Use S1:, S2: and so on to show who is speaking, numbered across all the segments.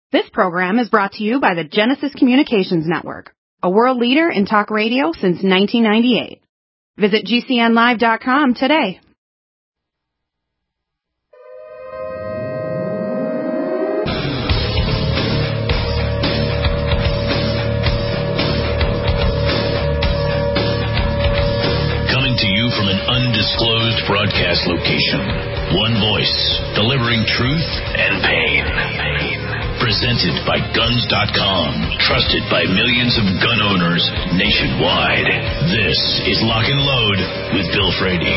S1: This program is brought to you by the Genesis Communications Network, a world leader in talk radio since 1998. Visit GCNlive.com today.
S2: Coming to you from an undisclosed broadcast location. One voice, delivering truth and pain. Presented by Guns.com, trusted by millions of gun owners nationwide. This is Lock and Load with Bill Frady.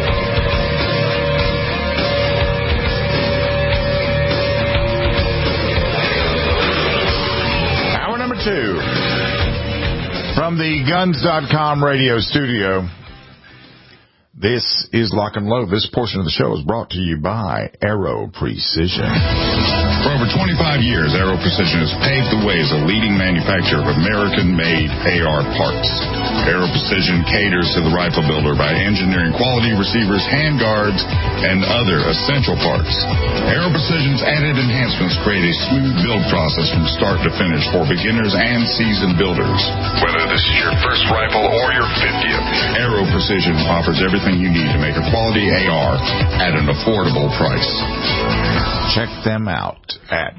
S3: Hour number 2 from the Guns.com radio studio. This is Lock and Load. This portion of the show is brought to you by Aero Precision.
S4: For over 25 years, Aero Precision has paved the way as a leading manufacturer of American-made AR parts. Aero Precision caters to the rifle builder by engineering quality receivers, handguards, and other essential parts. Aero Precision's added enhancements create a smooth build process from start to finish for beginners and seasoned builders. Whether this is your first rifle or your 50th, Aero Precision offers everything you need to make a quality AR at an affordable price.
S3: Check them out at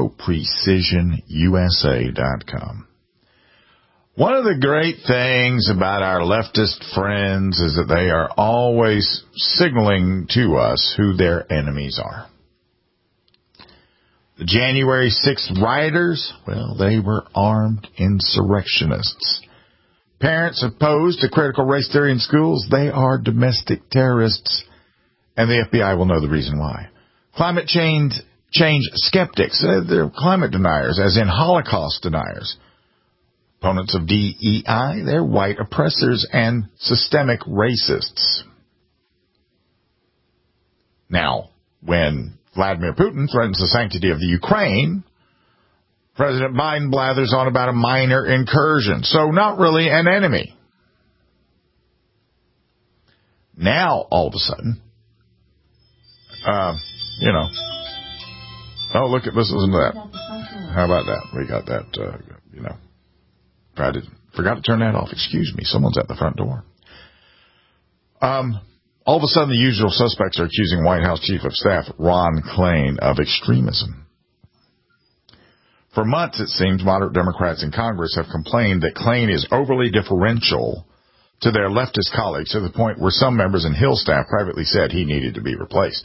S3: AeroPrecisionUSA.com. One of the great things about our leftist friends is that they are always signaling to us who their enemies are. The January 6th rioters, well, they were armed insurrectionists. Parents opposed to critical race theory in schools, they are domestic terrorists, and the FBI will know the reason why. Climate change skeptics, they're climate deniers, as in Holocaust deniers. Opponents of DEI, they're white oppressors and systemic racists. Now, when Vladimir Putin threatens the sanctity of the Ukraine, President Biden blathers on about a minor incursion, so not really an enemy. Now, all of a sudden, oh, look at, listen to that. How about that? We got that, forgot to turn that off. Excuse me. Someone's at the front door. All of a sudden, the usual suspects are accusing White House Chief of Staff Ron Klain of extremism. For months, it seems, moderate Democrats in Congress have complained that Klain is overly differential to their leftist colleagues to the point where some members in Hill staff privately said he needed to be replaced.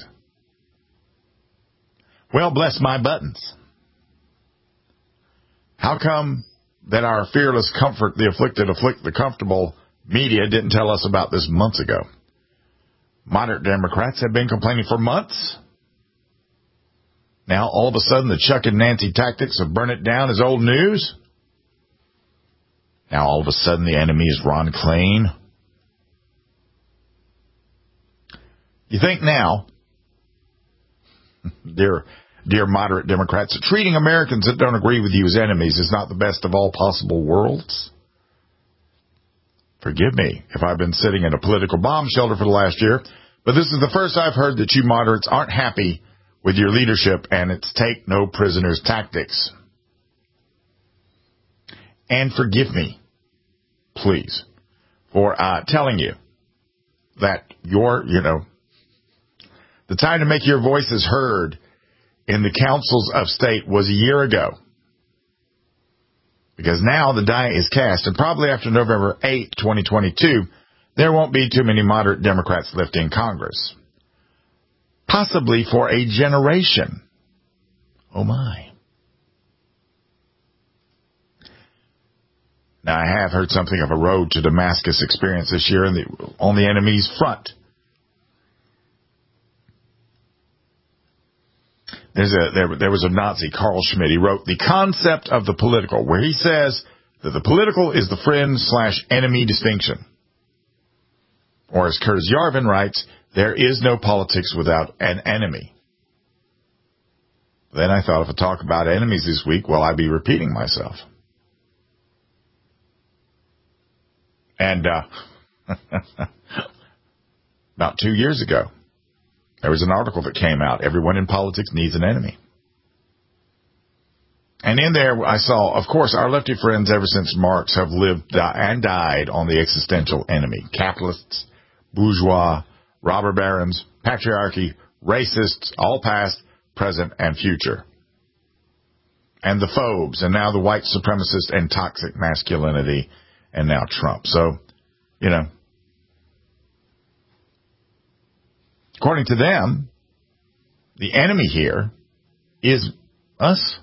S3: Well, bless my buttons. How come that our fearless comfort the afflicted afflict the comfortable media didn't tell us about this months ago? Moderate Democrats have been complaining for months. Now, all of a sudden, the Chuck and Nancy tactics of burn it down is old news. Now, all of a sudden, the enemy is Ron Klain. You think now, dear moderate Democrats, that treating Americans that don't agree with you as enemies is not the best of all possible worlds? Forgive me if I've been sitting in a political bomb shelter for the last year, but this is the first I've heard that you moderates aren't happy with your leadership and its take no prisoners tactics. And forgive me, please, for telling you that the time to make your voices heard in the councils of state was a year ago. Because now the die is cast, and probably after November 8, 2022, there won't be too many moderate Democrats left in Congress. Possibly for a generation. Oh, my. Now, I have heard something of a road to Damascus experience this year on the enemy's front. There was a Nazi, Carl Schmitt. He wrote The Concept of the Political, where he says that the political is the friend/enemy distinction. Or as Curtis Yarvin writes, there is no politics without an enemy. Then I thought if I talk about enemies this week, well, I'd be repeating myself. And about 2 years ago, there was an article that came out, Everyone in Politics Needs an Enemy. And in there, I saw, of course, our lefty friends ever since Marx have lived and died on the existential enemy. Capitalists, bourgeois, robber barons, patriarchy, racists, all past, present, and future. And the phobes, and now the white supremacist and toxic masculinity, and now Trump. So, you know, according to them, the enemy here is us.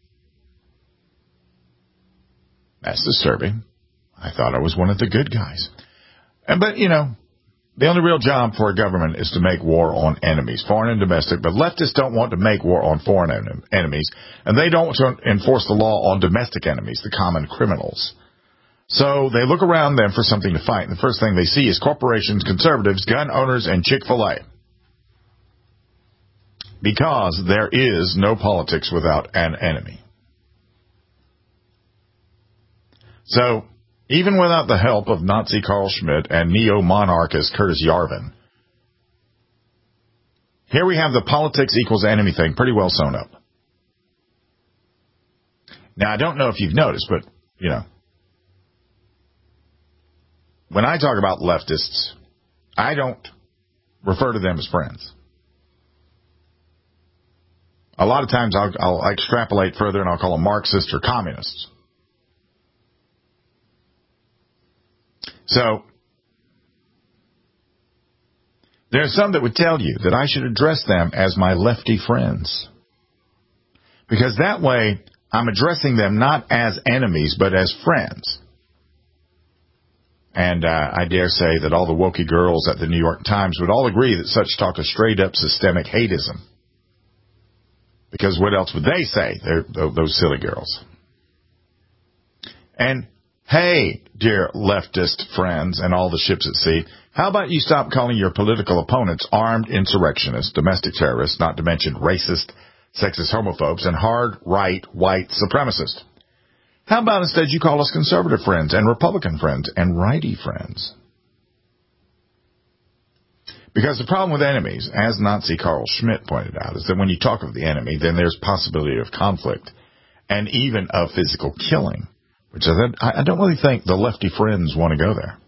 S3: That's disturbing. I thought I was one of the good guys. But, you know, the only real job for a government is to make war on enemies, foreign and domestic. But leftists don't want to make war on foreign enemies, and they don't want to enforce the law on domestic enemies, the common criminals. So they look around them for something to fight. And the first thing they see is corporations, conservatives, gun owners, and Chick-fil-A. Because there is no politics without an enemy. So, even without the help of Nazi Carl Schmitt and neo-monarchist Curtis Yarvin, here we have the politics equals enemy thing pretty well sewn up. Now, I don't know if you've noticed, but, you know, when I talk about leftists, I don't refer to them as friends. A lot of times I'll extrapolate further and I'll call them Marxists or communists. So, there's some that would tell you that I should address them as my lefty friends. Because that way, I'm addressing them not as enemies, but as friends. And I dare say that all the wokey girls at the New York Times would all agree that such talk is straight-up systemic hateism. Because what else would they say, those silly girls? And hey, dear leftist friends and all the ships at sea, how about you stop calling your political opponents armed insurrectionists, domestic terrorists, not to mention racist, sexist homophobes, and hard right white supremacists? How about instead you call us conservative friends and Republican friends and righty friends? Because the problem with enemies, as Nazi Carl Schmitt pointed out, is that when you talk of the enemy, then there's possibility of conflict and even of physical killing. Which I don't really think the lefty friends want to go there.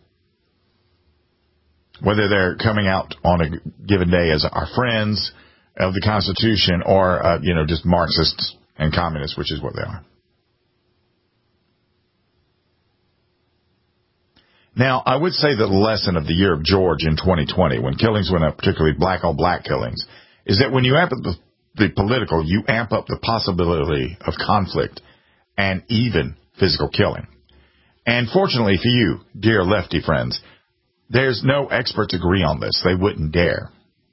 S3: Whether they're coming out on a given day as our friends of the Constitution or, you know, just Marxists and communists, which is what they are. Now, I would say that the lesson of the year of George in 2020, when killings went up, particularly black-on-black killings, is that when you amp up the political, you amp up the possibility of conflict and even physical killing. And fortunately for you, dear lefty friends, there's no experts agree on this. They wouldn't dare.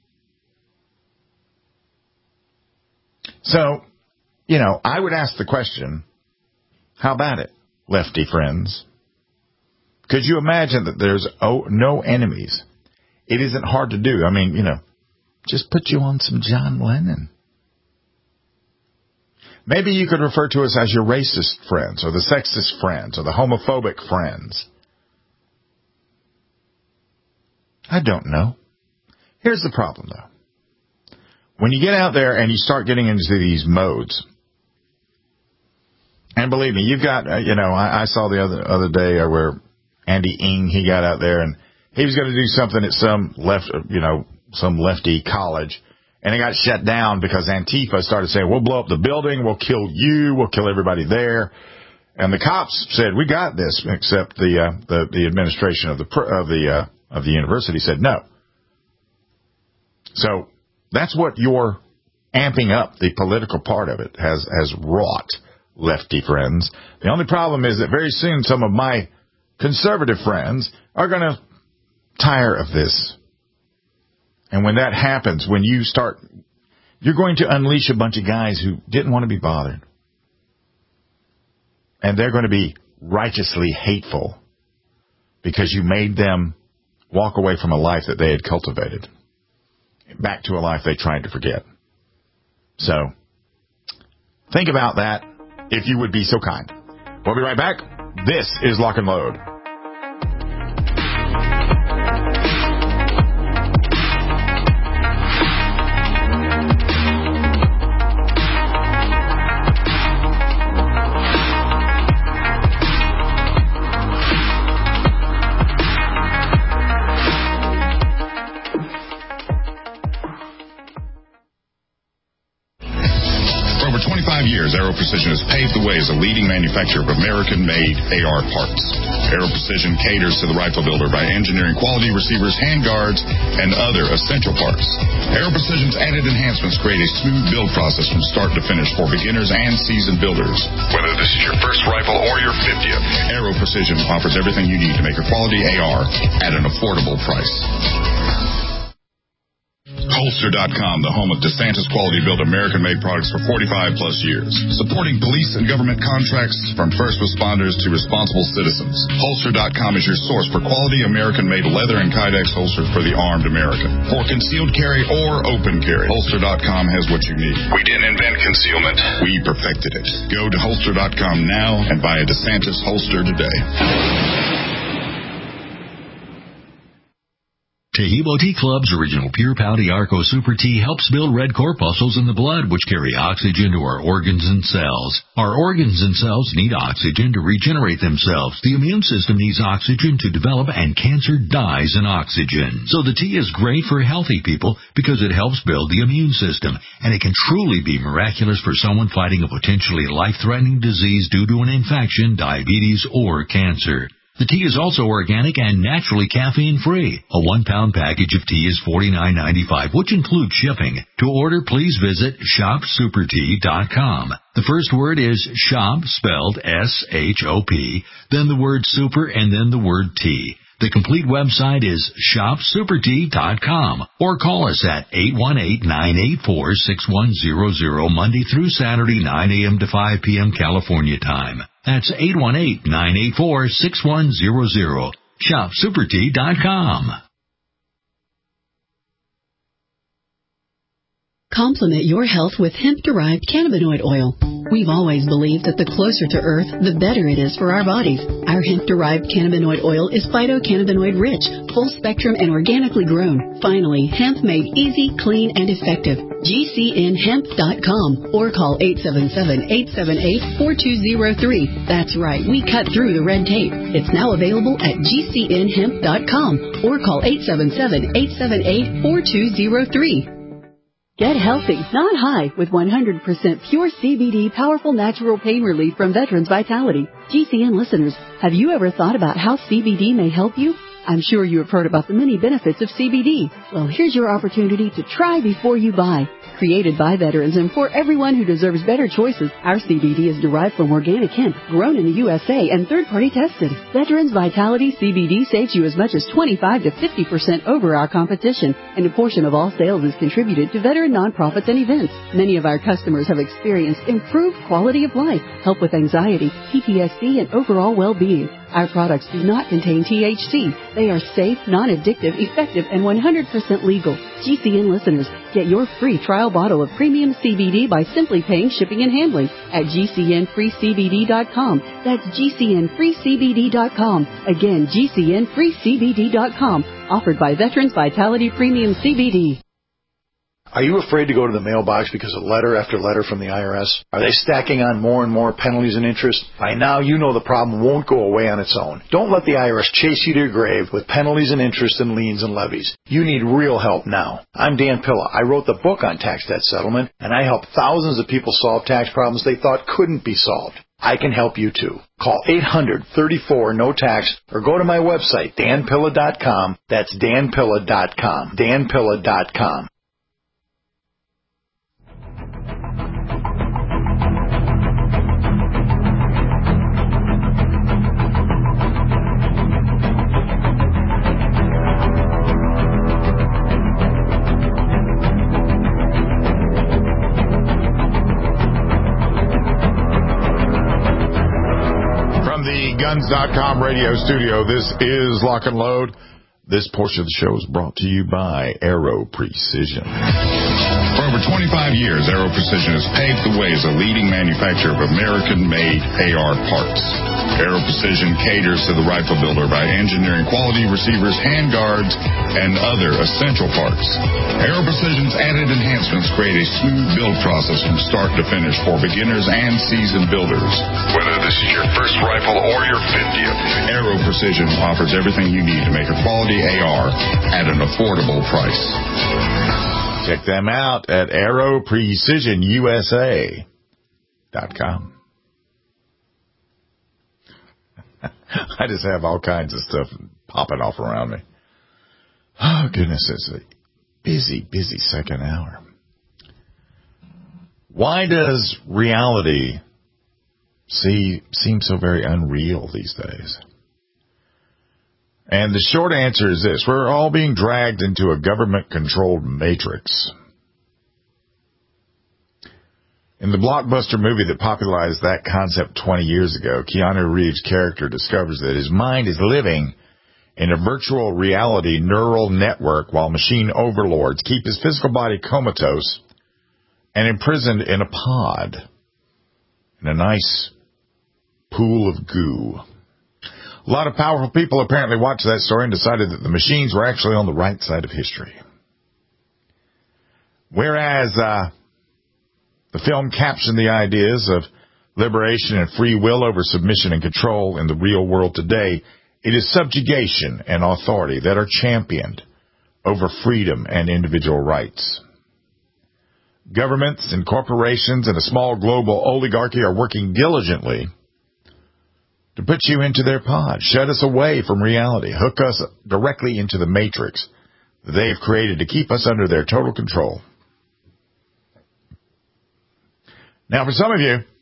S3: So, you know, I would ask the question, how about it, lefty friends? Could you imagine that there's no enemies? It isn't hard to do. I mean, you know, just put you on some John Lennon. Maybe you could refer to us as your racist friends or the sexist friends or the homophobic friends. I don't know. Here's the problem, though. When you get out there and you start getting into these modes, and believe me, you've got, you know, I saw the other day where Andy Ng, he got out there and he was going to do something at some lefty college. And it got shut down because Antifa started saying, we'll blow up the building, we'll kill you, we'll kill everybody there. And the cops said, we got this, except the administration of the university said no. So that's what your amping up the political part of it has wrought, lefty friends. The only problem is that very soon some of my conservative friends are going to tire of this. And when that happens, when you start, you're going to unleash a bunch of guys who didn't want to be bothered. And they're going to be righteously hateful because you made them walk away from a life that they had cultivated back to a life they tried to forget. So, think about that if you would be so kind. We'll be right back. This is Lock and Load.
S4: years, Aero Precision has paved the way as a leading manufacturer of American-made AR parts. Aero Precision caters to the rifle builder by engineering quality receivers, handguards, and other essential parts. Aero Precision's added enhancements create a smooth build process from start to finish for beginners and seasoned builders. Whether this is your first rifle or your 50th, Aero Precision offers everything you need to make a quality AR at an affordable price. Holster.com, the home of DeSantis quality-built American-made products for 45-plus years. Supporting police and government contracts from first responders to responsible citizens. Holster.com is your source for quality American-made leather and Kydex holsters for the armed American. For concealed carry or open carry, Holster.com has what you need. We didn't invent concealment. We perfected it. Go to Holster.com now and buy a DeSantis holster today.
S5: Tehebo Tea Club's original Pure Pouty Arco Super Tea helps build red corpuscles in the blood, which carry oxygen to our organs and cells. Our organs and cells need oxygen to regenerate themselves. The immune system needs oxygen to develop, and cancer dies in oxygen. So the tea is great for healthy people because it helps build the immune system, and it can truly be miraculous for someone fighting a potentially life-threatening disease due to an infection, diabetes, or cancer. The tea is also organic and naturally caffeine-free. A 1-pound package of tea is $49.95, which includes shipping. To order, please visit shopsupertea.com. The first word is shop, spelled S-H-O-P, then the word super, and then the word tea. The complete website is shopsupertea.com, or call us at 818-984-6100 Monday through Saturday, 9 a.m. to 5 p.m. California time. That's 818-984-6100. shopsupertea.com.
S6: Complement your health with hemp-derived cannabinoid oil. We've always believed that the closer to Earth, the better it is for our bodies. Our hemp-derived cannabinoid oil is phytocannabinoid-rich, full-spectrum, and organically grown. Finally, hemp made easy, clean, and effective. GCNhemp.com or call 877-878-4203. That's right, we cut through the red tape. It's now available at GCNhemp.com or call 877-878-4203. Get healthy, not high, with 100% pure CBD powerful natural pain relief from Veterans Vitality. GCN listeners, have you ever thought about how CBD may help you? I'm sure you have heard about the many benefits of CBD. Well, here's your opportunity to try before you buy. Created by veterans and for everyone who deserves better choices, our CBD is derived from organic hemp, grown in the USA and third-party tested. Veterans Vitality CBD saves you as much as 25 to 50% over our competition, and a portion of all sales is contributed to veteran nonprofits and events. Many of our customers have experienced improved quality of life, help with anxiety, PTSD, and overall well-being. Our products do not contain THC. They are safe, non-addictive, effective, and 100% legal. GCN listeners, get your free trial bottle of premium CBD by simply paying shipping and handling at GCNFreeCBD.com. That's GCNFreeCBD.com. Again, GCNFreeCBD.com. Offered by Veterans Vitality Premium CBD.
S7: Are you afraid to go to the mailbox because of letter after letter from the IRS? Are they stacking on more and more penalties and interest? By now, you know the problem won't go away on its own. Don't let the IRS chase you to your grave with penalties and interest and liens and levies. You need real help now. I'm Dan Pilla. I wrote the book on tax debt settlement, and I helped thousands of people solve tax problems they thought couldn't be solved. I can help you too. Call 800-34-NO-TAX or go to my website, danpilla.com. That's danpilla.com. danpilla.com.
S3: Guns.com radio studio. This is Lock and Load. This portion of the show is brought to you by Aero Precision.
S4: For over 25 years, Aero Precision has paved the way as a leading manufacturer of American-made AR parts. Aero Precision caters to the rifle builder by engineering quality receivers, handguards, and other essential parts. Aero Precision's added enhancements create a smooth build process from start to finish for beginners and seasoned builders. Whether this is your first rifle or your 50th, Aero Precision offers everything you need to make a quality AR at an affordable price.
S3: Check them out at Aero Precision USA. GunStuff.com. I just have all kinds of stuff popping off around me. Oh, goodness, it's a busy, busy second hour. Why does reality seem so very unreal these days? And the short answer is this. We're all being dragged into a government-controlled matrix. In the blockbuster movie that popularized that concept 20 years ago, Keanu Reeves' character discovers that his mind is living in a virtual reality neural network while machine overlords keep his physical body comatose and imprisoned in a pod in a nice pool of goo. A lot of powerful people apparently watched that story and decided that the machines were actually on the right side of history. Whereas the film captioned the ideas of liberation and free will over submission and control in the real world today, it is subjugation and authority that are championed over freedom and individual rights. Governments and corporations and a small global oligarchy are working diligently to put you into their pod, shut us away from reality, hook us directly into the matrix that they have created to keep us under their total control. Now, for some of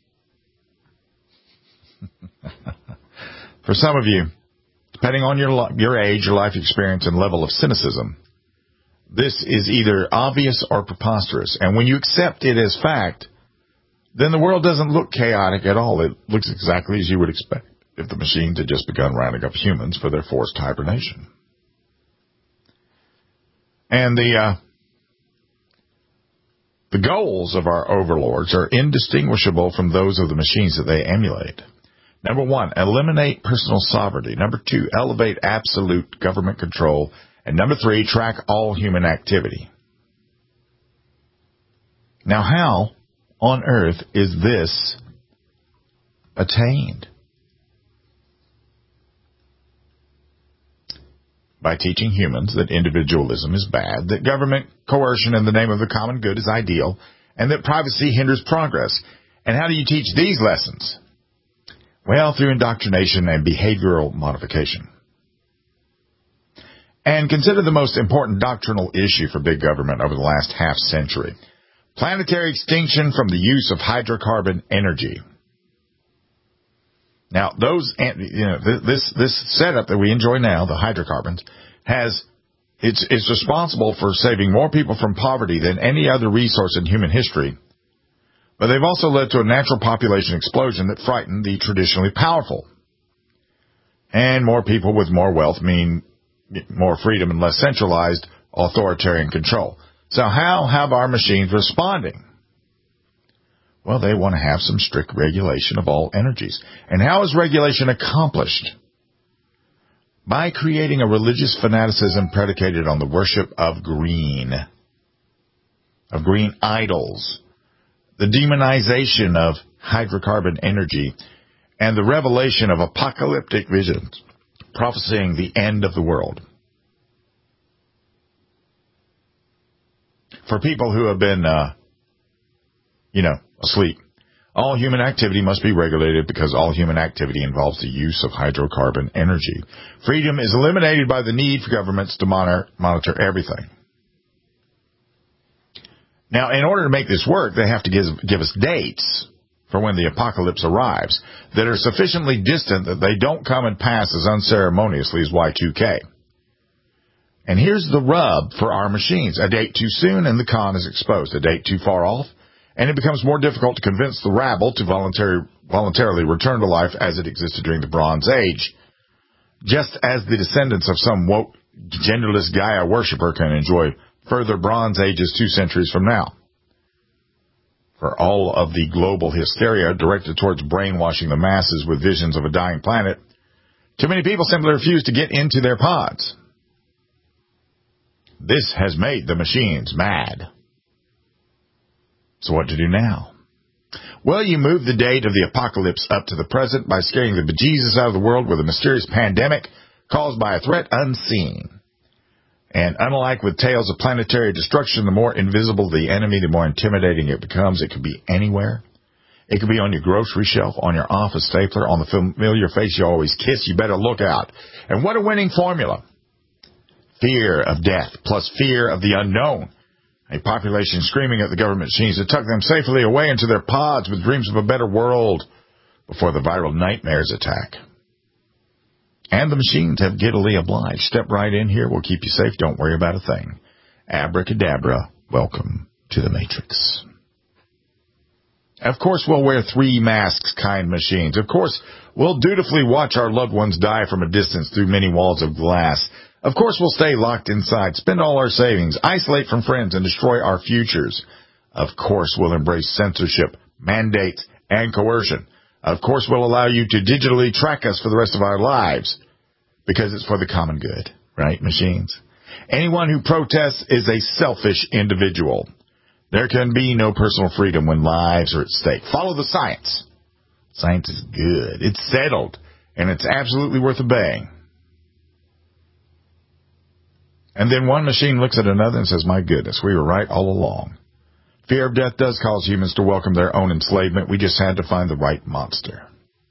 S3: you, depending on your age, your life experience, and level of cynicism, this is either obvious or preposterous. And when you accept it as fact, then the world doesn't look chaotic at all. It looks exactly as you would expect if the machines had just begun rounding up humans for their forced hibernation. And the goals of our overlords are indistinguishable from those of the machines that they emulate. Number 1, eliminate personal sovereignty. Number 2, elevate absolute government control. And number 3, track all human activity. Now, how on earth is this attained? By teaching humans that individualism is bad, that government coercion in the name of the common good is ideal, and that privacy hinders progress. And how do you teach these lessons? Well, through indoctrination and behavioral modification. And consider the most important doctrinal issue for big government over the last half century. Planetary extinction from the use of hydrocarbon energy. Now, this setup that we enjoy now, the hydrocarbons, it's responsible for saving more people from poverty than any other resource in human history. But they've also led to a natural population explosion that frightened the traditionally powerful. And more people with more wealth mean more freedom and less centralized authoritarian control. So how have our machines responding? Well, they want to have some strict regulation of all energies. And how is regulation accomplished? By creating a religious fanaticism predicated on the worship of green idols, the demonization of hydrocarbon energy, and the revelation of apocalyptic visions prophesying the end of the world. For people who have been, asleep, all human activity must be regulated because all human activity involves the use of hydrocarbon energy. Freedom is eliminated by the need for governments to monitor everything. Now, in order to make this work, they have to give us dates for when the apocalypse arrives that are sufficiently distant that they don't come and pass as unceremoniously as Y2K. And here's the rub for our machines. A date too soon and the con is exposed. A date too far off, and it becomes more difficult to convince the rabble to voluntarily return to life as it existed during the Bronze Age, just as the descendants of some woke, genderless Gaia worshiper can enjoy further Bronze Ages 2 centuries from now. For all of the global hysteria directed towards brainwashing the masses with visions of a dying planet, too many people simply refuse to get into their pods. This has made the machines mad. So what to do now? Well, you move the date of the apocalypse up to the present by scaring the bejesus out of the world with a mysterious pandemic caused by a threat unseen. And unlike with tales of planetary destruction, the more invisible the enemy, the more intimidating it becomes. It could be anywhere. It could be on your grocery shelf, on your office stapler, on the familiar face you always kiss. You better look out. And what a winning formula. Fear of death plus fear of the unknown. A population screaming at the government machines to tuck them safely away into their pods with dreams of a better world before the viral nightmares attack. And the machines have giddily obliged. Step right in here. We'll keep you safe. Don't worry about a thing. Abracadabra. Welcome to the Matrix. Of course, we'll wear 3 masks, kind machines. Of course, we'll dutifully watch our loved ones die from a distance through many walls of glass. Of course, we'll stay locked inside, spend all our savings, isolate from friends, and destroy our futures. Of course, we'll embrace censorship, mandates, and coercion. Of course, we'll allow you to digitally track us for the rest of our lives because it's for the common good, right, machines? Anyone who protests is a selfish individual. There can be no personal freedom when lives are at stake. Follow the science. Science is good. It's settled, and it's absolutely worth obeying. And then one machine looks at another and says, my goodness, we were right all along. Fear of death does cause humans to welcome their own enslavement. We just had to find the right monster.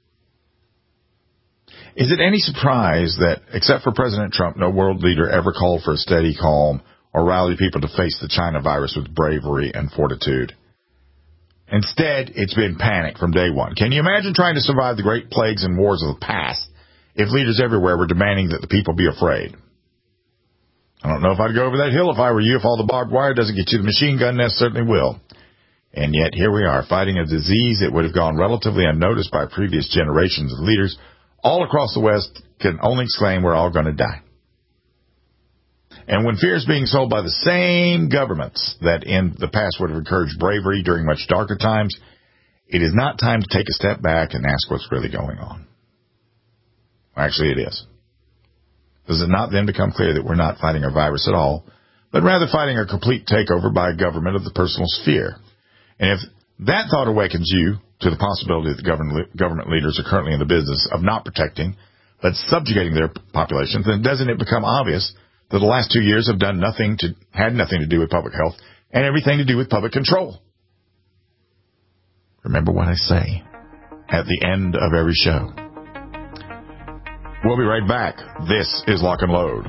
S3: Is it any surprise that, except for President Trump, no world leader ever called for a steady calm or rallied people to face the China virus with bravery and fortitude? Instead, it's been panic from day one. Can you imagine trying to survive the great plagues and wars of the past if leaders everywhere were demanding that the people be afraid? I don't know if I'd go over that hill if I were you. If all the barbed wire doesn't get you the machine gun nest, certainly will. And yet, here we are, fighting a disease that would have gone relatively unnoticed by previous generations of leaders all across the West can only exclaim, we're all going to die. And when fear is being sold by the same governments that in the past would have encouraged bravery during much darker times, it is not time to take a step back and ask what's really going on. Actually, it is. Does it not then become clear that we're not fighting a virus at all, but rather fighting a complete takeover by a government of the personal sphere? And if that thought awakens you to the possibility that the government leaders are currently in the business of not protecting, but subjugating their populations, then doesn't it become obvious that the last 2 years have had nothing to do with public health and everything to do with public control? Remember what I say at the end of every show. We'll be right back. This is Lock and Load.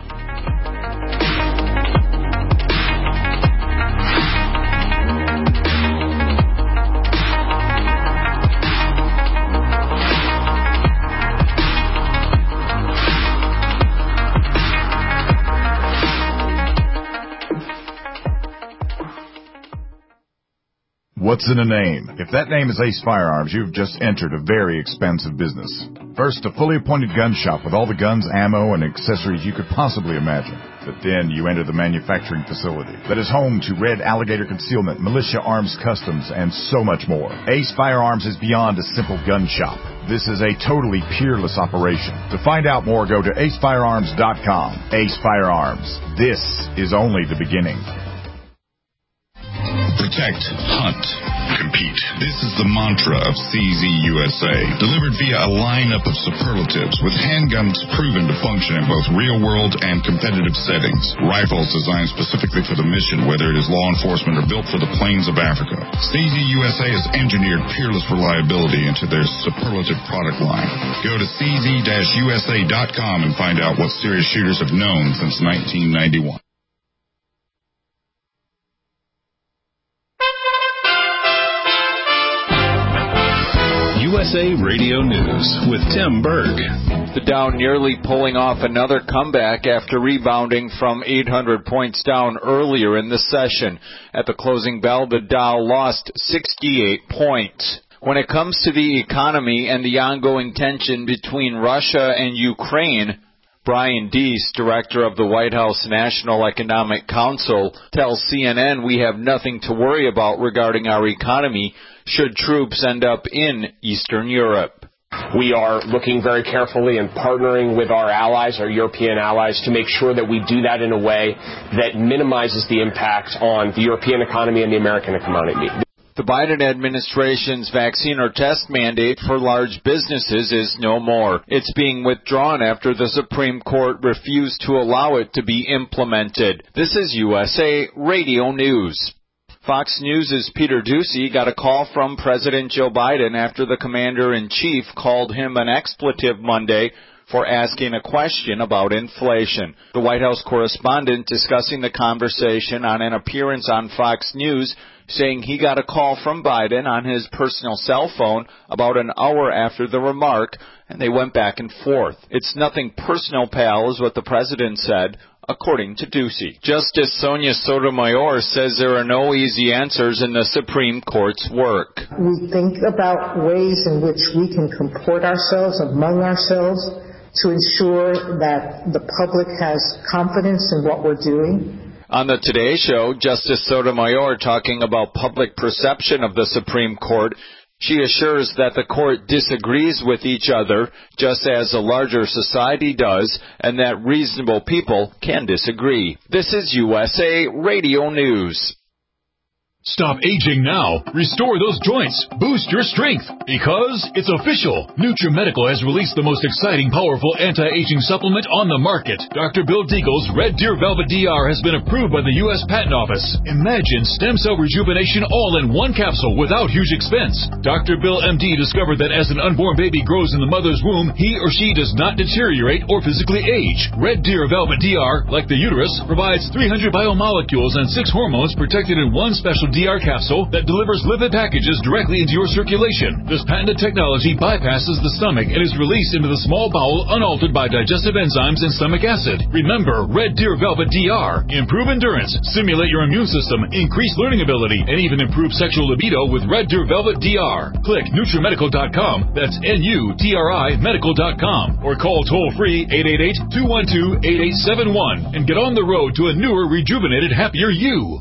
S3: What's in a name? If that name is Ace Firearms, you've just entered a very expensive business. First, a fully appointed gun shop with all the guns, ammo, and accessories you could possibly imagine. But then you enter the manufacturing facility that is home to Red Alligator Concealment, Militia Arms Customs, and so much more. Ace Firearms is beyond a simple gun shop. This is a totally peerless operation. To find out more, go to acefirearms.com. Ace Firearms. This is only the beginning.
S4: Protect, hunt, compete. This is the mantra of CZ USA, delivered via a lineup of superlatives with handguns proven to function in both real-world and competitive settings. Rifles designed specifically for the mission, whether it is law enforcement or built for the plains of Africa. CZ USA has engineered peerless reliability into their superlative product line. Go to cz-usa.com and find out what serious shooters have known since 1991.
S8: USA Radio News with Tim Berg.
S9: The Dow nearly pulling off another comeback after rebounding from 800 points down earlier in the session. At the closing bell, the Dow lost 68 points. When it comes to the economy and the ongoing tension between Russia and Ukraine, Brian Deese, director of the White House National Economic Council, tells CNN we have nothing to worry about regarding our economy should troops end up in Eastern Europe.
S10: We are looking very carefully and partnering with our allies, our European allies, to make sure that we do that in a way that minimizes the impact on the European economy and the American economy.
S9: The Biden administration's vaccine or test mandate for large businesses is no more. It's being withdrawn after the Supreme Court refused to allow it to be implemented. This is USA Radio News. Fox News' Peter Doocy got a call from President Joe Biden after the commander-in-chief called him an expletive Monday for asking a question about inflation. The White House correspondent discussing the conversation on an appearance on Fox News, saying he got a call from Biden on his personal cell phone about an hour after the remark, and they went back and forth. "It's nothing personal, pal," is what the president said, according to Doocy. Justice Sonia Sotomayor says there are no easy answers in the Supreme Court's work.
S11: We think about ways in which we can comport ourselves among ourselves to ensure that the public has confidence in what we're doing.
S9: On the Today Show, Justice Sotomayor talking about public perception of the Supreme Court. She assures that the court disagrees with each other, just as a larger society does, and that reasonable people can disagree. This is USA Radio News.
S12: Stop aging now. Restore those joints. Boost your strength. Because it's official. NutriMedical has released the most exciting, powerful anti-aging supplement on the market. Dr. Bill Deagle's Red Deer Velvet DR has been approved by the U.S. Patent Office. Imagine stem cell rejuvenation all in one capsule without huge expense. Dr. Bill MD discovered that as an unborn baby grows in the mother's womb, he or she does not deteriorate or physically age. Red Deer Velvet DR, like the uterus, provides 300 biomolecules and 6 hormones protected in one special DR capsule that delivers lipid packages directly into your circulation. This patented technology bypasses the stomach and is released into the small bowel unaltered by digestive enzymes and stomach acid. Remember, Red Deer Velvet DR. Improve endurance, stimulate your immune system, increase learning ability, and even improve sexual libido with Red Deer Velvet DR. Click NutriMedical.com, that's NUTRI Medical.com, or call toll-free 888-212-8871 and get on the road to a newer, rejuvenated, happier you.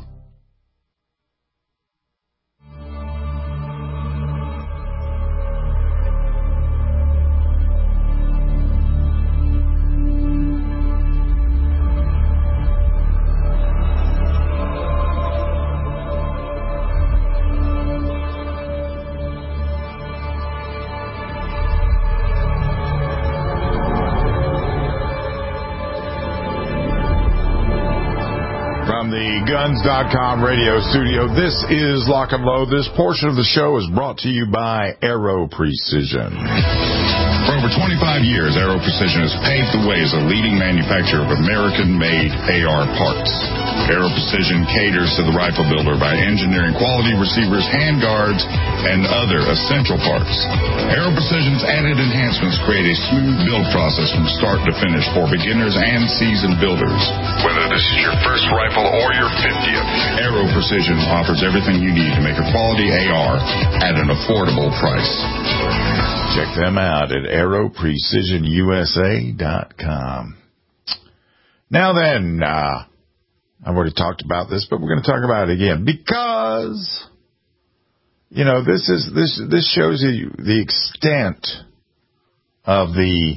S3: Guns.com radio studio. This is Lock and Load. This portion of the show is brought to you by Aero Precision.
S4: For over 25 years, Aero Precision has paved the way as a leading manufacturer of American-made AR parts. Aero Precision caters to the rifle builder by engineering quality receivers, handguards, and other essential parts. Aero Precision's added enhancements create a smooth build process from start to finish for beginners and seasoned builders. Whether this is your first rifle or your 50th, Aero Precision offers everything you need to make a quality AR at an affordable price.
S3: Check them out at AeroPrecisionUSA.com. Now then, I've already talked about this, but we're going to talk about it again because, you know, this shows you the extent of the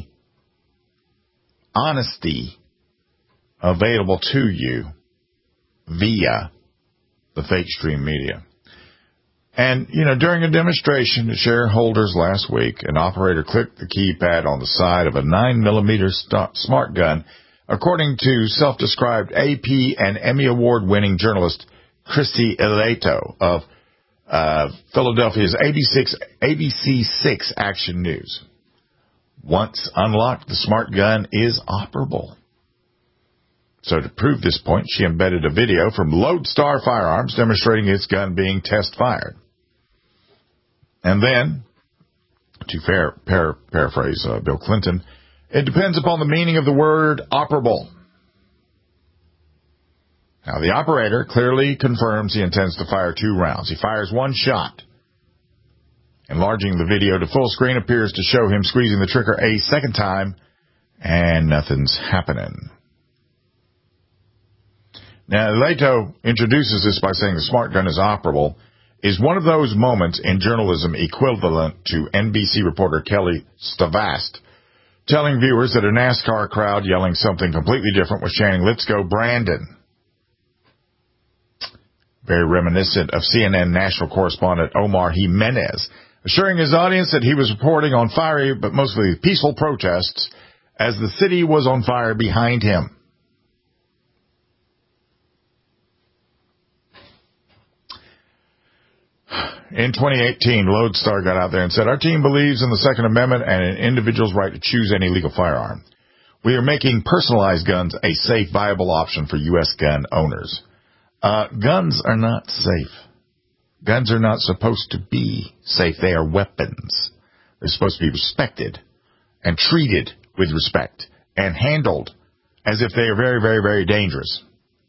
S3: honesty available to you via the fake stream media. And, you know, during a demonstration to shareholders last week, an operator clicked the keypad on the side of a 9mm smart gun, according to self-described AP and Emmy Award-winning journalist Christy Elato of Philadelphia's ABC6 Action News. Once unlocked, the smart gun is operable. So to prove this point, she embedded a video from Lodestar Firearms demonstrating its gun being test-fired. And then, to paraphrase Bill Clinton, it depends upon the meaning of the word operable. Now, the operator clearly confirms he intends to fire 2 rounds. He fires 1 shot. Enlarging the video to full screen appears to show him squeezing the trigger a second time, and nothing's happening. Now, Leto introduces this by saying the smart gun is operable, is one of those moments in journalism equivalent to NBC reporter Kelly Stavast telling viewers that a NASCAR crowd yelling something completely different was chanting, "Let's go, Brandon." Very reminiscent of CNN national correspondent Omar Jimenez, assuring his audience that he was reporting on fiery but mostly peaceful protests as the city was on fire behind him. In 2018, Lodestar got out there and said, our team believes in the Second Amendment and an individual's right to choose any legal firearm. We are making personalized guns a safe, viable option for U.S. gun owners. Guns are not safe. Guns are not supposed to be safe. They are weapons. They're supposed to be respected and treated with respect and handled as if they are very, very, very dangerous.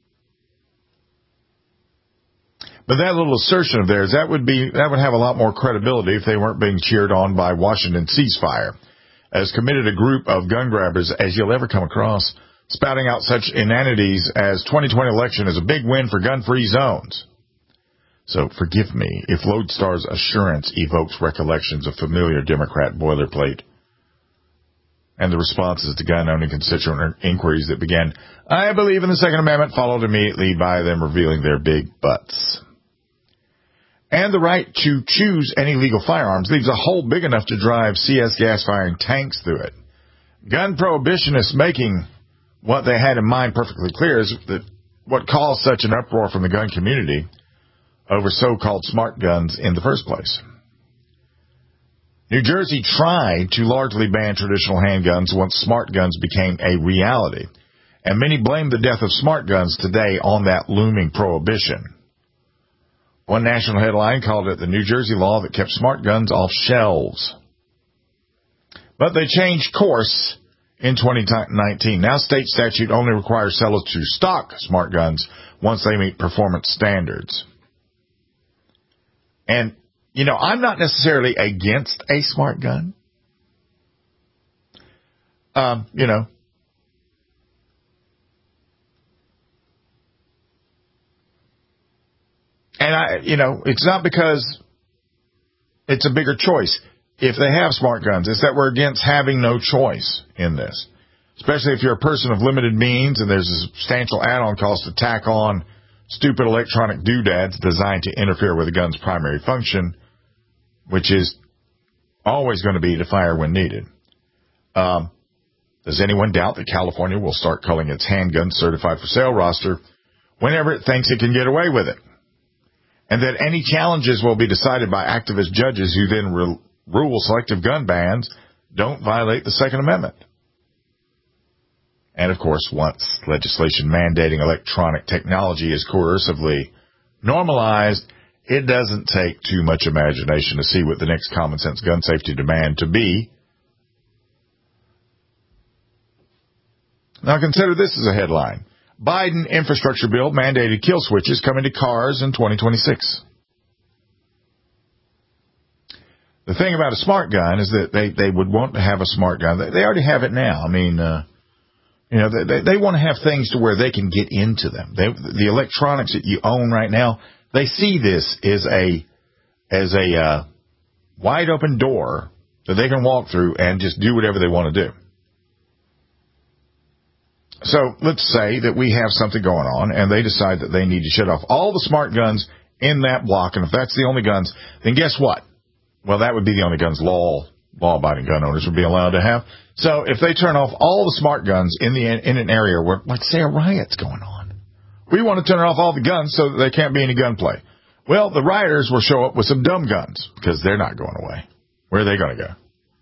S3: But that little assertion of theirs, that would have a lot more credibility if they weren't being cheered on by Washington ceasefire, as committed a group of gun grabbers as you'll ever come across, spouting out such inanities as 2020 election is a big win for gun-free zones. So forgive me if Lodestar's assurance evokes recollections of familiar Democrat boilerplate and the responses to gun-owning constituent inquiries that began, I believe in the Second Amendment, followed immediately by them revealing their big butts. And the right to choose any legal firearms leaves a hole big enough to drive CS gas-firing tanks through it. Gun prohibitionists making what they had in mind perfectly clear is that what caused such an uproar from the gun community over so-called smart guns in the first place. New Jersey tried to largely ban traditional handguns once smart guns became a reality, and many blame the death of smart guns today on that looming prohibition. One national headline called it the New Jersey law that kept smart guns off shelves. But they changed course in 2019. Now state statute only requires sellers to stock smart guns once they meet performance standards. And, I'm not necessarily against a smart gun. And it's not because it's a bigger choice. If they have smart guns, it's that we're against having no choice in this. Especially if you're a person of limited means and there's a substantial add-on cost to tack on stupid electronic doodads designed to interfere with a gun's primary function, which is always going to be to fire when needed. Does anyone doubt that California will start culling its handgun certified for sale roster whenever it thinks it can get away with it? And that any challenges will be decided by activist judges who then rule selective gun bans don't violate the Second Amendment. And, of course, once legislation mandating electronic technology is coercively normalized, it doesn't take too much imagination to see what the next common sense gun safety demand to be. Now consider this as a headline. Biden infrastructure bill mandated kill switches coming to cars in 2026. The thing about a smart gun is that they would want to have a smart gun. They already have it now. I mean, they want to have things to where they can get into them. The electronics that you own right now, they see this as a wide open door that they can walk through and just do whatever they want to do. So let's say that we have something going on and they decide that they need to shut off all the smart guns in that block. And if that's the only guns, then guess what? Well, that would be the only guns law-abiding gun owners would be allowed to have. So if they turn off all the smart guns in an area where, like, say, a riot's going on, we want to turn off all the guns so that there can't be any gunplay. Well, the rioters will show up with some dumb guns because they're not going away. Where are they going to go?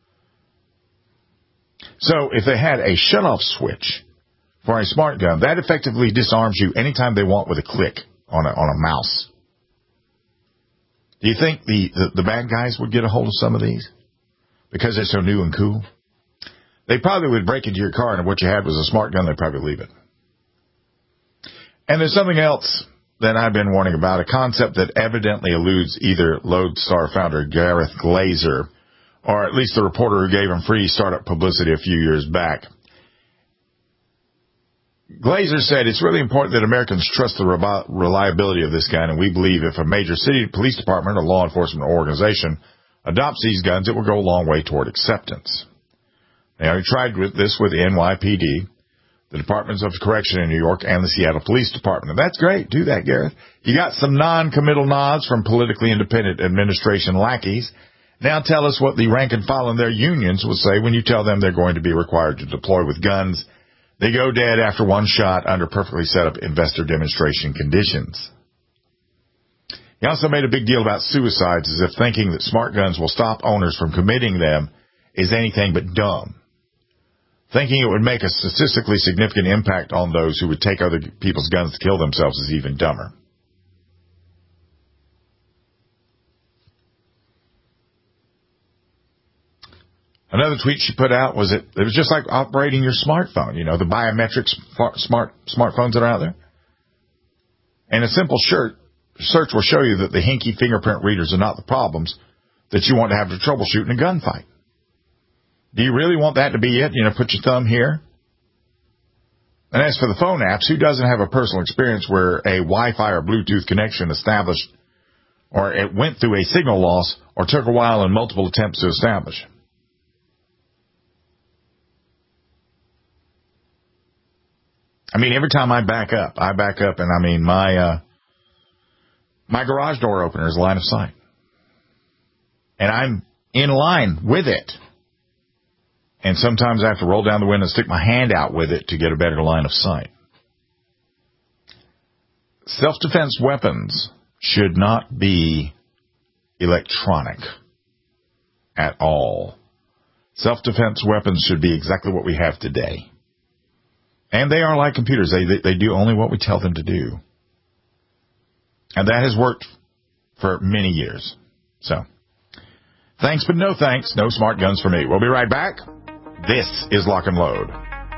S3: So if they had a shut-off switch for a smart gun, that effectively disarms you anytime they want with a click on a mouse. Do you think the bad guys would get a hold of some of these because they're so new and cool? They probably would break into your car, and if what you had was a smart gun, they'd probably leave it. And there's something else that I've been warning about, a concept that evidently eludes either Lodestar founder Gareth Glazer or at least the reporter who gave him free startup publicity a few years back. Glazer said it's really important that Americans trust the reliability of this gun, and we believe if a major city police department or law enforcement organization adopts these guns, it will go a long way toward acceptance. Now, he tried this with the NYPD, the Departments of Correction in New York, and the Seattle Police Department. And that's great. Do that, Gareth. You got some non-committal nods from politically independent administration lackeys. Now tell us what the rank and file in their unions will say when you tell them they're going to be required to deploy with guns. They go dead after one shot under perfectly set up investor demonstration conditions. He also made a big deal about suicides, as if thinking that smart guns will stop owners from committing them is anything but dumb. Thinking it would make a statistically significant impact on those who would take other people's guns to kill themselves is even dumber. Another tweet she put out was it was just like operating your smartphone, the biometric smartphones that are out there. And a simple search will show you that the hinky fingerprint readers are not the problems that you want to have to troubleshoot in a gunfight. Do you really want that to be it? Put your thumb here. And as for the phone apps, who doesn't have a personal experience where a Wi-Fi or Bluetooth connection established, or it went through a signal loss, or took a while and multiple attempts to establish? Every time I back up, and my garage door opener is line of sight. And I'm in line with it. And sometimes I have to roll down the window and stick my hand out with it to get a better line of sight. Self-defense weapons should not be electronic at all. Self-defense weapons should be exactly what we have today. And they are like computers. They do only what we tell them to do. And that has worked for many years. So, thanks but no thanks. No smart guns for me. We'll be right back. This is Lock and Load.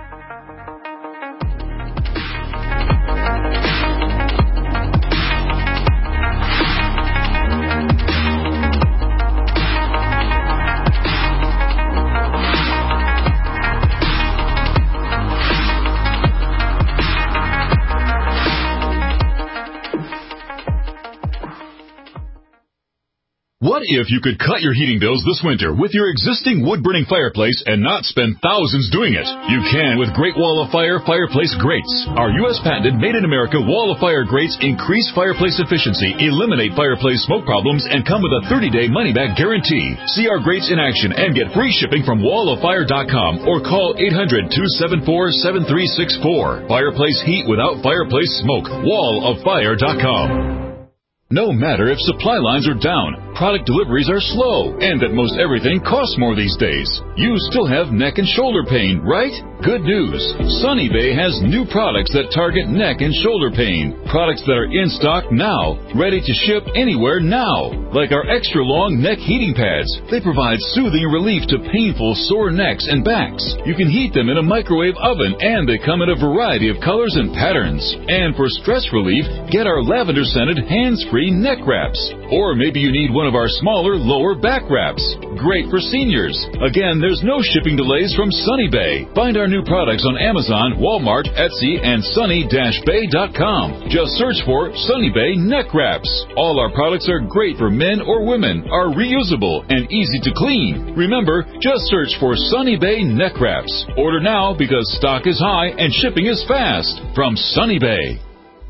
S12: What if you could cut your heating bills this winter with your existing wood-burning fireplace and not spend thousands doing it? You can with Great Wall of Fire fireplace grates. Our U.S. patented made-in-America Wall of Fire grates increase fireplace efficiency, eliminate fireplace smoke problems, and come with a 30-day money-back guarantee. See our grates in action and get free shipping from walloffire.com or call 800-274-7364. Fireplace heat without fireplace smoke. walloffire.com. No matter if supply lines are down, product deliveries are slow, and that most everything costs more these days, you still have neck and shoulder pain, right? Good news. Sunny Bay has new products that target neck and shoulder pain. Products that are in stock now, ready to ship anywhere now. Like our extra long neck heating pads. They provide soothing relief to painful sore necks and backs. You can heat them in a microwave oven, and they come in a variety of colors and patterns. And for stress relief, get our lavender scented hands-free neck wraps. Or maybe you need one of our smaller lower back wraps. Great for seniors. Again, there's no shipping delays from Sunny Bay. Find our new products on Amazon, Walmart, Etsy, and sunny-bay.com. Just search for Sunny Bay neck wraps. All our products are great for men or women, are reusable, and easy to clean. Remember, just search for Sunny Bay neck wraps. Order now because stock is high and shipping is fast. From Sunny Bay.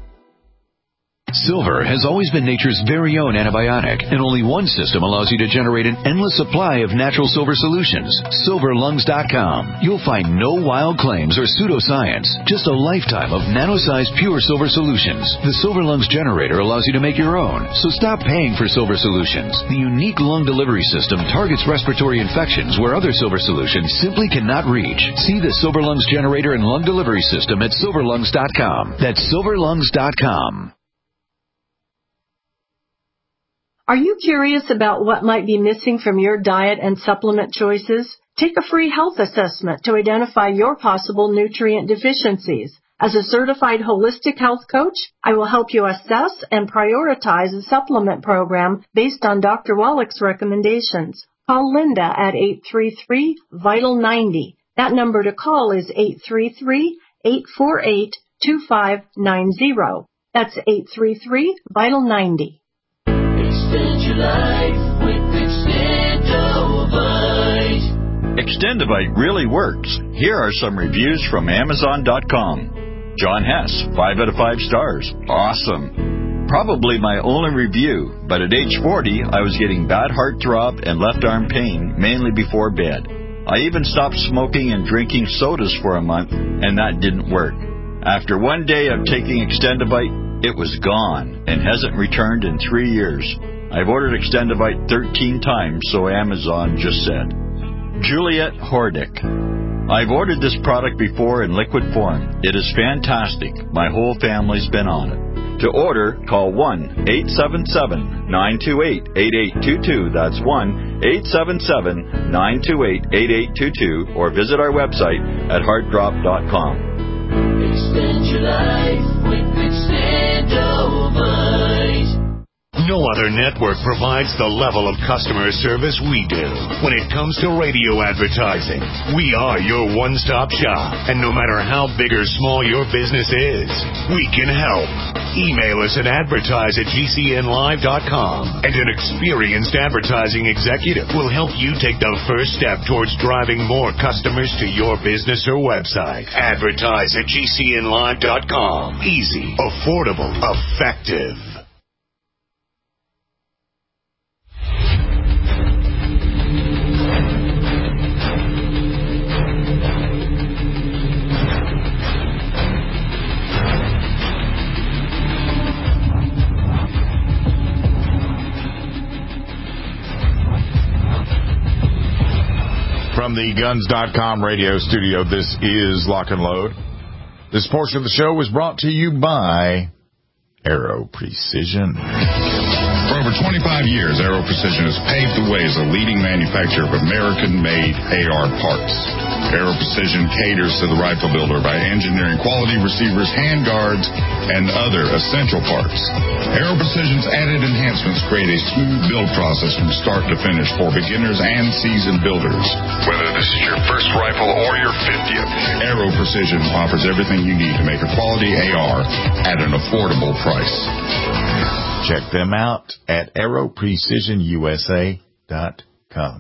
S5: Silver has always been nature's very own antibiotic, and only one system allows you to generate an endless supply of natural silver solutions. SilverLungs.com. You'll find no wild claims or pseudoscience, just a lifetime of nano-sized pure silver solutions. The Silver Lungs generator allows you to make your own, so stop paying for silver solutions. The unique lung delivery system targets respiratory infections where other silver solutions simply cannot reach. See the Silver Lungs generator and lung delivery system at SilverLungs.com. That's SilverLungs.com.
S13: Are you curious about what might be missing from your diet and supplement choices? Take a free health assessment to identify your possible nutrient deficiencies. As a certified holistic health coach, I will help you assess and prioritize a supplement program based on Dr. Wallach's recommendations. Call Linda at 833-VITAL-90. That number to call is 833-848-2590. That's 833-VITAL-90.
S2: Extend your life with Extendovite.
S14: Extendovite really works. Here are some reviews from Amazon.com. John Hess, 5 out of 5 stars. Awesome. Probably my only review, but at age 40, I was getting bad heart throb and left arm pain, mainly before bed. I even stopped smoking and drinking sodas for a month, and that didn't work. After one day of taking Extendovite, It was gone and hasn't returned in 3 years. I've ordered Extendivite 13 times, so Amazon just said. Juliet Hordick. I've ordered this product before in liquid form. It is fantastic. My whole family's been on it. To order, call 1-877-928-8822. That's 1-877-928-8822. Or visit our website at heartdrop.com.
S2: Extend your life with Extendovite.
S15: No other network provides the level of customer service we do. When it comes to radio advertising, we are your one-stop shop. And no matter how big or small your business is, we can help. Email us at advertise@gcnlive.com, and an experienced advertising executive will help you take the first step towards driving more customers to your business or website. Advertise@gcnlive.com. Easy, affordable, effective.
S3: From the Guns.com radio studio, this is Lock and Load. This portion of the show was brought to you by Aero Precision.
S4: For over 25 years, Aero Precision has paved the way as a leading manufacturer of American-made AR parts. Aero Precision caters to the rifle builder by engineering quality receivers, handguards, and other essential parts. Aero Precision's added enhancements create a smooth build process from start to finish for beginners and seasoned builders. Whether this is your first rifle or your 50th, Aero Precision offers everything you need to make a quality AR at an affordable price.
S3: Check them out at aeroprecisionusa.com.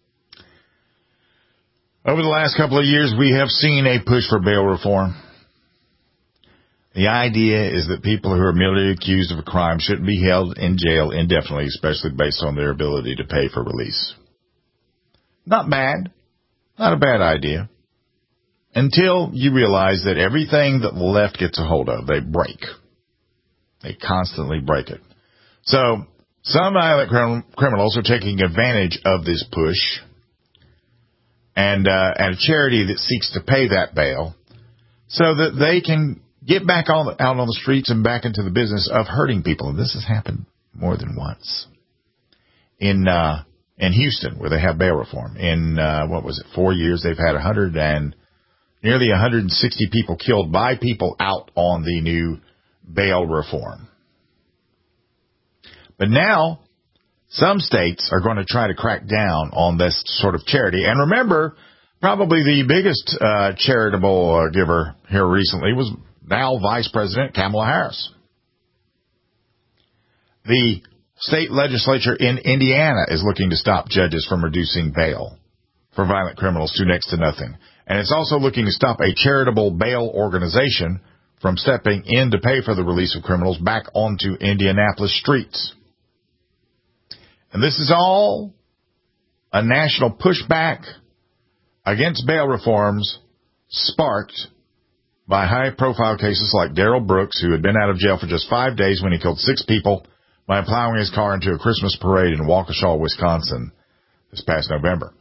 S3: Over the last couple of years, we have seen a push for bail reform. The idea is that people who are merely accused of a crime shouldn't be held in jail indefinitely, especially based on their ability to pay for release. Not bad. Not a bad idea. Until you realize that everything that the left gets a hold of, they break. They constantly break it. So, some violent criminals are taking advantage of this push and a charity that seeks to pay that bail so that they can get back out on the streets and back into the business of hurting people. And this has happened more than once. In Houston, where they have bail reform. In, 4 years, they've had nearly 160 people killed by people out on the new bail reform. But now, some states are going to try to crack down on this sort of charity. And remember, probably the biggest charitable giver here recently was now Vice President Kamala Harris. The state legislature in Indiana is looking to stop judges from reducing bail for violent criminals to next to nothing. And it's also looking to stop a charitable bail organization from stepping in to pay for the release of criminals back onto Indianapolis streets. And this is all a national pushback against bail reforms sparked by high-profile cases like Darrell Brooks, who had been out of jail for just 5 days when he killed 6 people by plowing his car into a Christmas parade in Waukesha, Wisconsin this past November.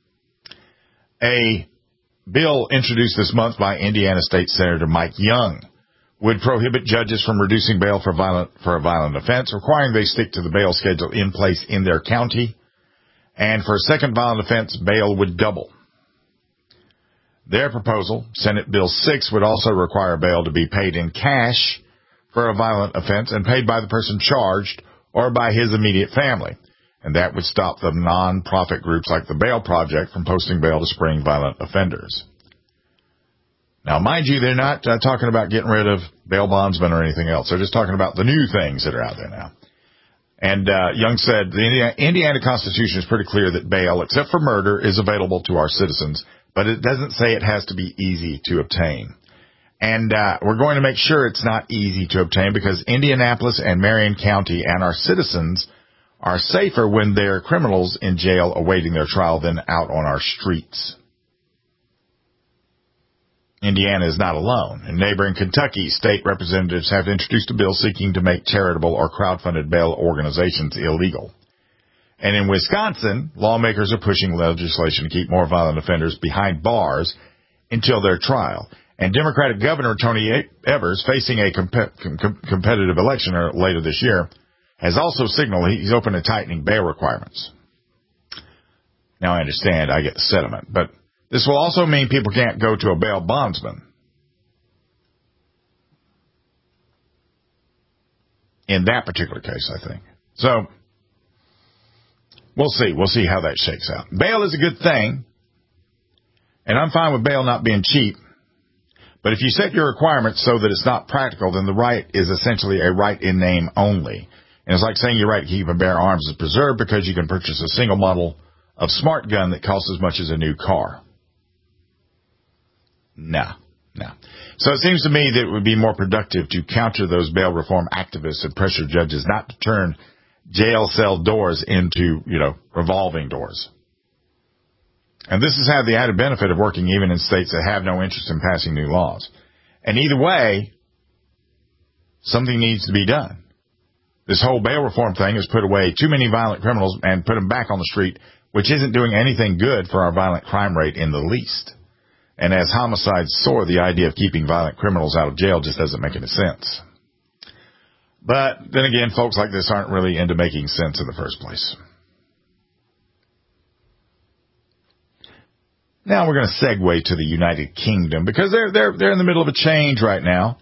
S3: A bill introduced this month by Indiana State Senator Mike Young would prohibit judges from reducing bail for a violent offense, requiring they stick to the bail schedule in place in their county. And for a second violent offense, bail would double. Their proposal, Senate Bill 6, would also require bail to be paid in cash for a violent offense and paid by the person charged or by his immediate family. And that would stop the non-profit groups like the Bail Project from posting bail to spring violent offenders. Now, mind you, they're not talking about getting rid of bail bondsmen or anything else. They're just talking about the new things that are out there now. And Young said, the Indiana Constitution is pretty clear that bail, except for murder, is available to our citizens, but it doesn't say it has to be easy to obtain. And we're going to make sure it's not easy to obtain because Indianapolis and Marion County and our citizens are safer when they're criminals in jail awaiting their trial than out on our streets. Indiana is not alone. In neighboring Kentucky, state representatives have introduced a bill seeking to make charitable or crowd-funded bail organizations illegal. And in Wisconsin, lawmakers are pushing legislation to keep more violent offenders behind bars until their trial. And Democratic Governor Tony Evers, facing a competitive election later this year, has also signaled he's open to tightening bail requirements. Now, I understand I get the sentiment, but this will also mean people can't go to a bail bondsman. In that particular case, I think. So, we'll see. We'll see how that shakes out. Bail is a good thing, and I'm fine with bail not being cheap. But if you set your requirements so that it's not practical, then the right is essentially a right in name only. And it's like saying your right to keep and bear arms is preserved because you can purchase a single model of smart gun that costs as much as a new car. No. So it seems to me that it would be more productive to counter those bail reform activists and pressure judges not to turn jail cell doors into, revolving doors. And this has had the added benefit of working even in states that have no interest in passing new laws. And either way, something needs to be done. This whole bail reform thing has put away too many violent criminals and put them back on the street, which isn't doing anything good for our violent crime rate in the least. And as homicides soar, the idea of keeping violent criminals out of jail just doesn't make any sense. But then again, folks like this aren't really into making sense in the first place. Now we're going to segue to the United Kingdom because they're in the middle of a change right now.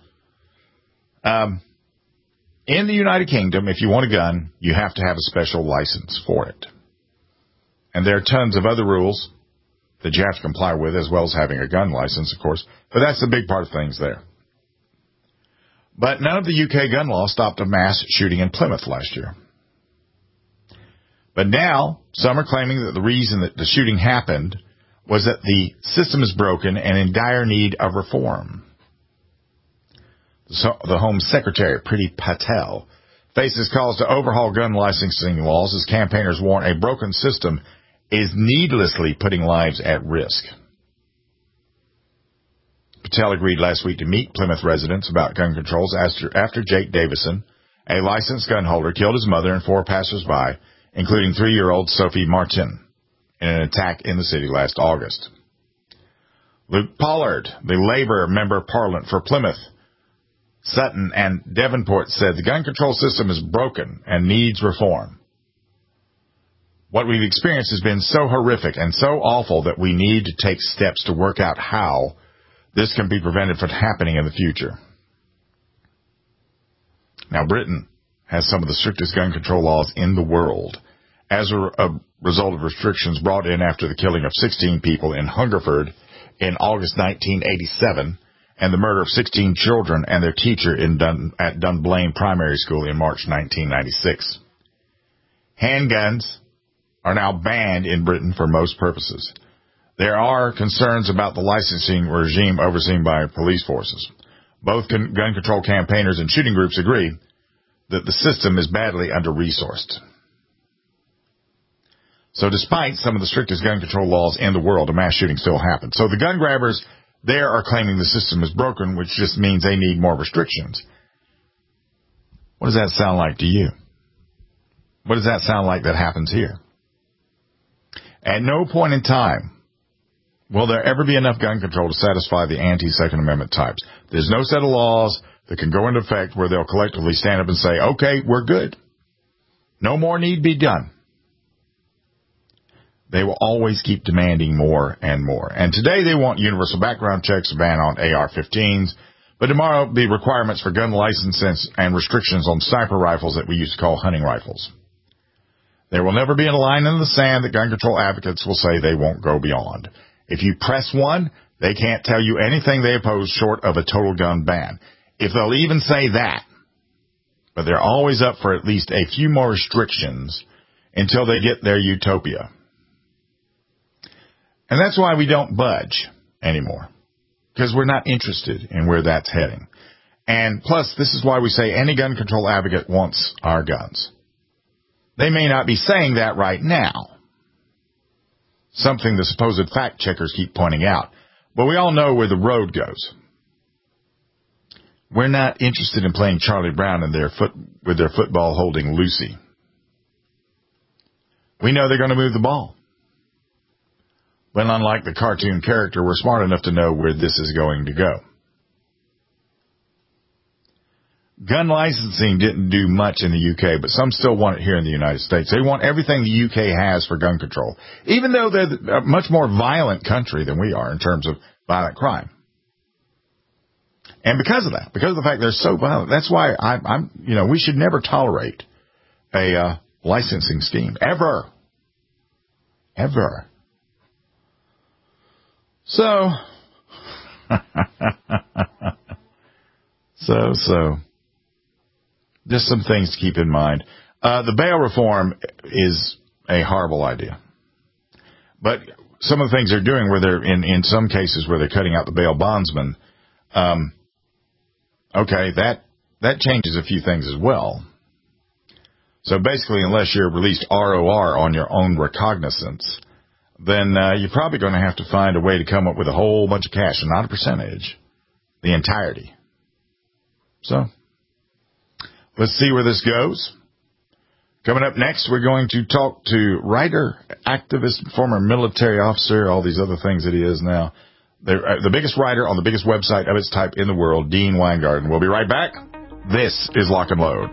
S3: In the United Kingdom, if you want a gun, you have to have a special license for it. And there are tons of other rules that you have to comply with, as well as having a gun license, of course. But that's the big part of things there. But none of the UK gun law stopped a mass shooting in Plymouth last year. But now, some are claiming that the reason that the shooting happened was that the system is broken and in dire need of reform. The Home Secretary, Priti Patel, faces calls to overhaul gun licensing laws as campaigners warn a broken system is needlessly putting lives at risk. Patel agreed last week to meet Plymouth residents about gun controls after Jake Davison, a licensed gun holder, killed his mother and 4 passers-by, including 3-year-old Sophie Martin, in an attack in the city last August. Luke Pollard, the Labour Member of Parliament for Plymouth, Sutton and Devonport, said the gun control system is broken and needs reform. What we've experienced has been so horrific and so awful that we need to take steps to work out how this can be prevented from happening in the future. Now, Britain has some of the strictest gun control laws in the world as a result of restrictions brought in after the killing of 16 people in Hungerford in August 1987 and the murder of 16 children and their teacher at Dunblane Primary School in March 1996. Handguns are now banned in Britain for most purposes. There are concerns about the licensing regime overseen by police forces. Both gun control campaigners and shooting groups agree that the system is badly under-resourced. So despite some of the strictest gun control laws in the world, a mass shooting still happens. So the gun grabbers there are claiming the system is broken, which just means they need more restrictions. What does that sound like to you? What does that sound like that happens here? At no point in time will there ever be enough gun control to satisfy the anti-Second Amendment types. There's no set of laws that can go into effect where they'll collectively stand up and say, okay, we're good. No more need be done. They will always keep demanding more and more. And today they want universal background checks, a ban on AR-15s, but tomorrow it'll be requirements for gun licenses and restrictions on sniper rifles that we used to call hunting rifles. There will never be a line in the sand that gun control advocates will say they won't go beyond. If you press one, they can't tell you anything they oppose short of a total gun ban. If they'll even say that, but they're always up for at least a few more restrictions until they get their utopia. And that's why we don't budge anymore, because we're not interested in where that's heading. And plus, this is why we say any gun control advocate wants our guns. They may not be saying that right now, something the supposed fact checkers keep pointing out, But we all know where the road goes. We're not interested in playing Charlie Brown and with their football holding Lucy. We know they're going to move the ball. But unlike the cartoon character, we're smart enough to know where this is going to go. Gun licensing didn't do much in the UK, but some still want it here in the United States. They want everything the UK has for gun control, even though they're a much more violent country than we are in terms of violent crime. And because of the fact they're so violent, that's why we should never tolerate a licensing scheme. Ever. So, just some things to keep in mind. The bail reform is a horrible idea. But some of the things they're doing where they're, in some cases where they're cutting out the bail bondsman, that changes a few things as well. So basically, unless you're released ROR on your own recognizance, then you're probably going to have to find a way to come up with a whole bunch of cash, and not a percentage, the entirety. So, let's see where this goes. Coming up next, we're going to talk to writer, activist, former military officer, all these other things that he is now. The biggest writer on the biggest website of its type in the world, Dean Weingarten. We'll be right back. This is Lock and Load.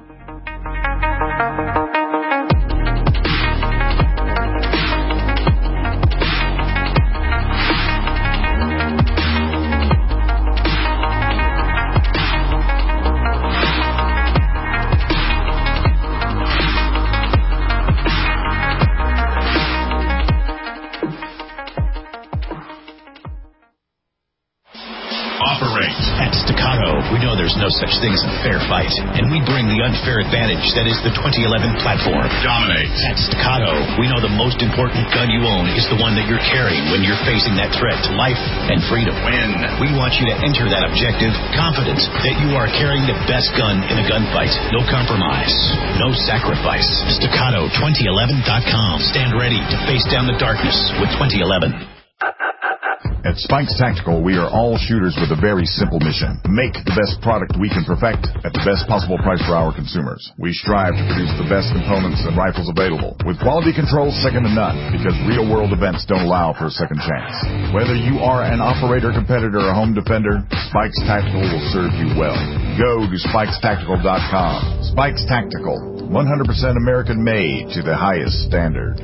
S2: There's no such thing as a fair fight, and we bring the unfair advantage that is the 2011 platform.
S4: Dominate.
S2: At Staccato, we know the most important gun you own is the one that you're carrying when you're facing that threat to life and freedom.
S4: Win.
S2: We want you to enter that objective confident that you are carrying the best gun in a gunfight. No compromise, no sacrifice. Staccato2011.com. Stand ready to face down the darkness with 2011.
S3: At Spikes Tactical, we are all shooters with a very simple mission. Make the best product we can perfect at the best possible price for our consumers. We strive to produce the best components and rifles available, with quality control second to none, because real-world events don't allow for a second chance. Whether you are an operator, competitor, or home defender, Spikes Tactical will serve you well. Go to SpikesTactical.com. Spikes Tactical, 100% American-made to the highest standard.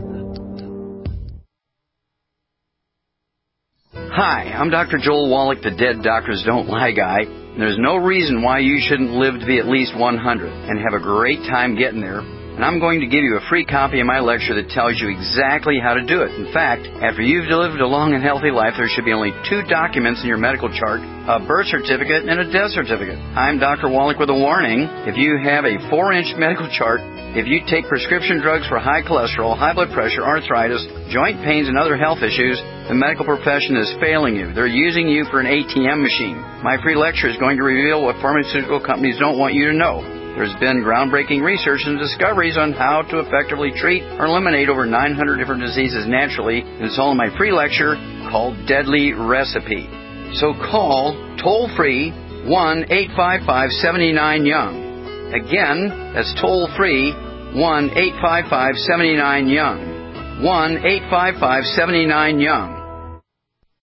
S16: Hi, I'm Dr. Joel Wallach, the Dead Doctors Don't Lie guy. There's no reason why you shouldn't live to be at least 100 and have a great time getting there. And I'm going to give you a free copy of my lecture that tells you exactly how to do it. In fact, after you've lived a long and healthy life, there should be only 2 documents in your medical chart, a birth certificate and a death certificate. I'm Dr. Wallach with a warning. If you have a 4-inch medical chart, if you take prescription drugs for high cholesterol, high blood pressure, arthritis, joint pains, and other health issues, the medical profession is failing you. They're using you for an ATM machine. My free lecture is going to reveal what pharmaceutical companies don't want you to know. There's been groundbreaking research and discoveries on how to effectively treat or eliminate over 900 different diseases naturally, and it's all in my free lecture called Deadly Recipe. So call toll-free 1-855-79-YOUNG. Again, that's toll-free 1-855-79-YOUNG. 1-855-79-YOUNG.